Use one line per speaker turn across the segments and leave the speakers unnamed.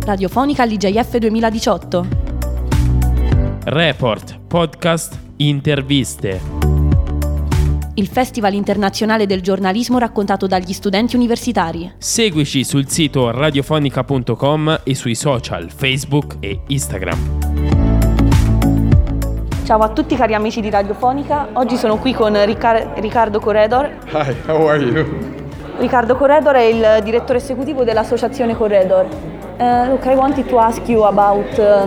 Radiofonica all'IGF 2018.
Report, podcast, interviste.
Il Festival internazionale del giornalismo raccontato dagli studenti universitari.
Seguici sul sito radiofonica.com e sui social Facebook e Instagram.
Ciao a tutti cari amici di Radiofonica, oggi sono qui con Riccardo Corredor.
Hi, how are you?
Riccardo Corredor è il direttore esecutivo dell'associazione Corredor. Look, I wanted to ask you about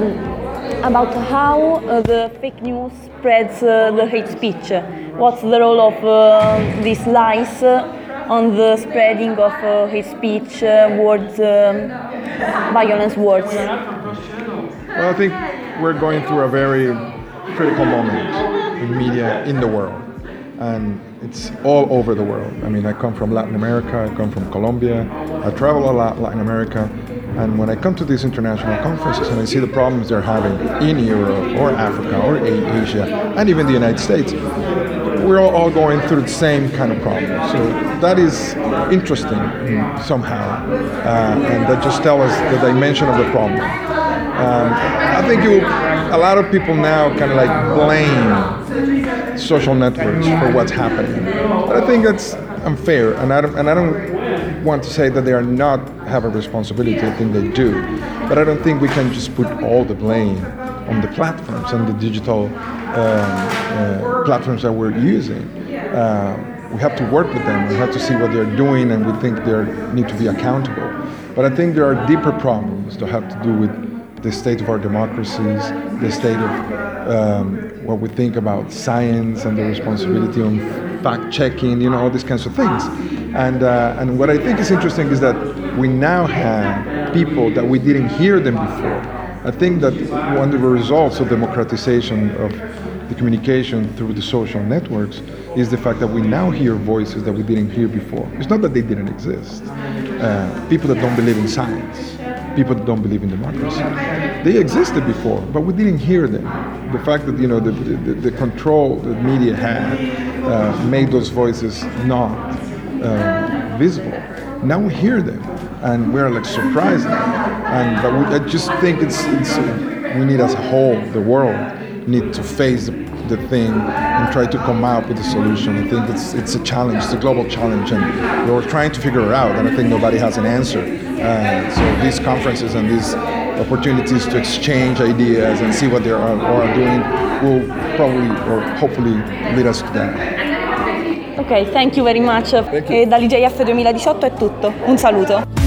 how the fake news spreads the hate speech. What's the role of these lies on the spreading of hate speech, words, violence words?
Well, I think we're going through a very critical moment in media in the world, and it's all over the world. I mean, I come from Latin America, I come from Colombia, I travel a lot Latin America, and when I come to these international conferences and I see the problems they're having in Europe or Africa or Asia and even the United States, we're all going through the same kind of problem. So that is interesting somehow, and that just tells us the dimension of the problem. I think a lot of people now kind of like blame social networks for what's happening, but I think that's unfair, and I don't want to say that they are not have a responsibility. I think they do, but I don't think we can just put all the blame on the platforms and the digital platforms that we're using. We have to work with them. We have to see what they're doing, and we think they need to be accountable. But I think there are deeper problems that have to do with the state of our democracies, the state of what we think about science and the responsibility on fact-checking, all these kinds of things. And what I think is interesting is that we now have people that we didn't hear them before. I think that one of the results of democratization of the communication through the social networks is the fact that we now hear voices that we didn't hear before. It's not that they didn't exist. People that don't believe in science, people that don't believe in democracy, they existed before, but we didn't hear them. The fact that the control that media had made those voices not visible. Now we hear them, and we're like surprised. But I just think it's we need as a whole, the world, need to face the thing and try to come up with a solution. I think it's a challenge, it's a global challenge, and we're trying to figure it out, and I think nobody has an answer. So these conferences and these opportunities to exchange ideas and see what they are doing will probably or hopefully lead us to that.
Ok, thank you very much.
Thank you.
E dall'IGF 2018 è tutto. Un saluto.